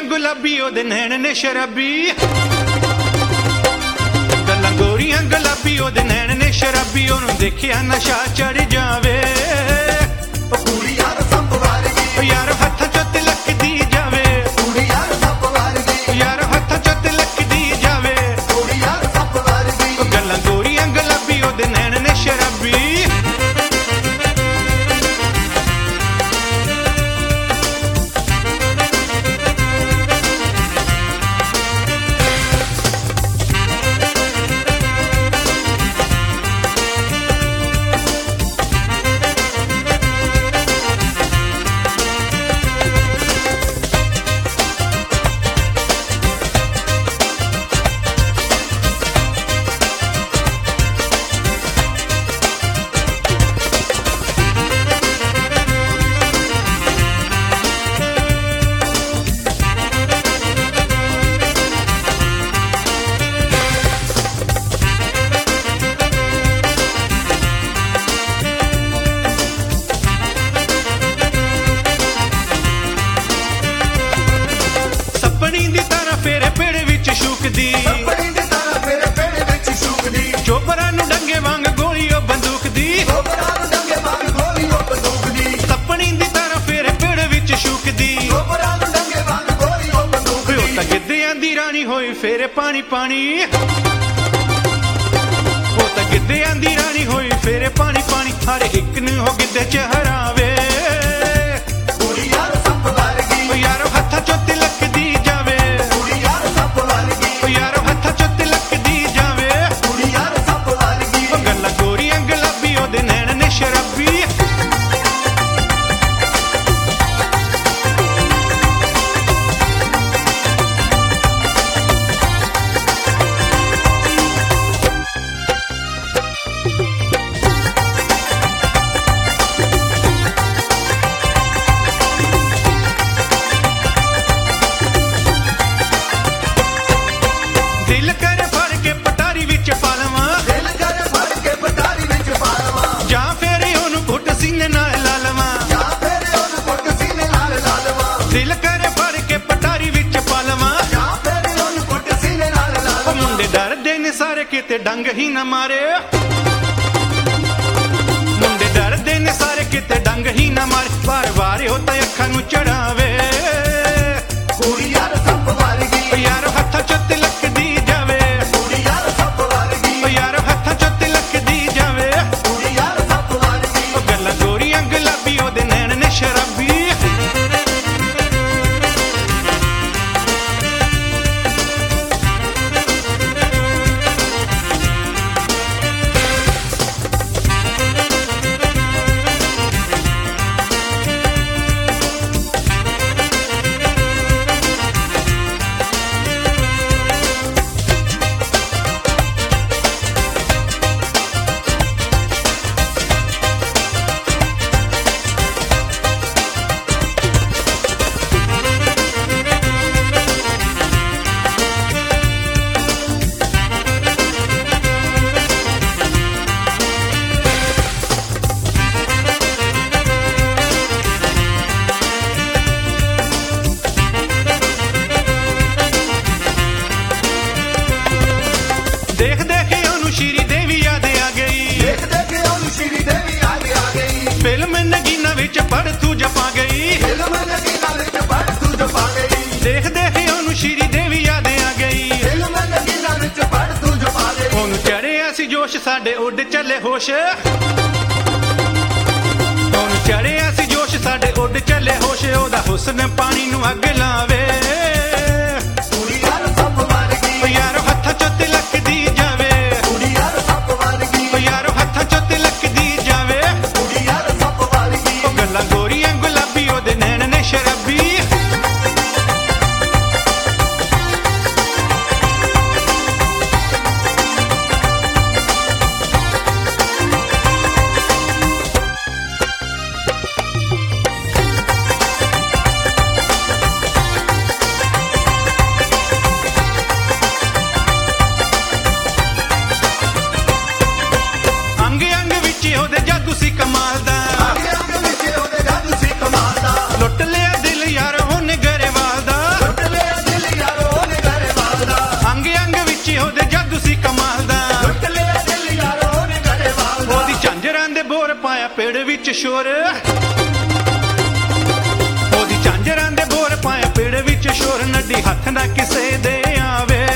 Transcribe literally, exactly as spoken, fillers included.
गुलाबी ओदे नैन ने शराबी, गल्लां गोरियां गुलाबी ओदे नैन ने शराबी, ओनू देखिया नशा चढ़ जावे। ओ कुड़ी यार सब वारगी, ओ यार हत्थां चों तिलक दी जावे, कुड़ी यार सब वारगी, ओ यार हत्थां चों तिलक दी जावे, कुड़ी यार सब वारगी। ओ गल्लां गोरियां गुलाबी ओदे नैन ने शराबी। चोपरा नू डंगे वांग गोली ओ बंदूक दी, सपनी दी तरह फेरे पेड़ विच शूकदी, ओ तां गिद्धियां दी रानी होई फेरे पानी पानी, ओ तां गिद्धियां दी रानी होई फेरे पानी पानी, हर एक नू हो गिद्धे चहरावे। ओ यारो हत्थां चों तिलक दी जावे, ओ यारो हत्थां चों तिलक दी जावे, ओ गल्लां गोरियां गुलाबी ओदे नैन ने शराबी। दिल करे फड़ के पटारी विच पा लवां, जां फेर ओनू घुट सीने नाल ला लवां, दिल करे फड़ के पटारी विच पा लवां, ओ मुंडे डरदे ने सारे किते डंग ही ना मारे, मुंडे डरदे ने सारे किते डंग ही ना मारे, वार वार होता अखां नू चढ़ावे। ओ यारो हत्थां चों तिलक दी जावे, ओ यारो हत्थां चों तिलक दी जावे, ओ गल्लां गोरियां गुलाबी ओदे नैन ने शराबी। देख देख ओनू श्री देवी याद आ गई, फिल्म नगीना विच पढ़ तू जपा गई, देख देख ओनू श्री देवी याद आ गई, ओनू चढ़िया सी जोश साडे उड चले होश, ओनू चढ़िया सी जोश साडे उड चले होश, ओदा हुस्न पानी नू अग लावे। ओ यारो हत्थां चों तिलक दी जावे, ओ यारो हत्थां चों तिलक दी जावे, ओ गल्लां गोरियां गुलाबी ओदे नैन ने शराबी। ਸ਼ੋਰ ਉਹਦੀ ਝਾਂਜਰਾਂ ਦੇ ਬੋਰ ਪਾਏ ਪਿੜ ਵਿੱਚ ਸ਼ੋਰ ਨੱਡੀ ਹੱਥ ਨਾ ਕਿਸੇ ਦੇ ਆਵੇ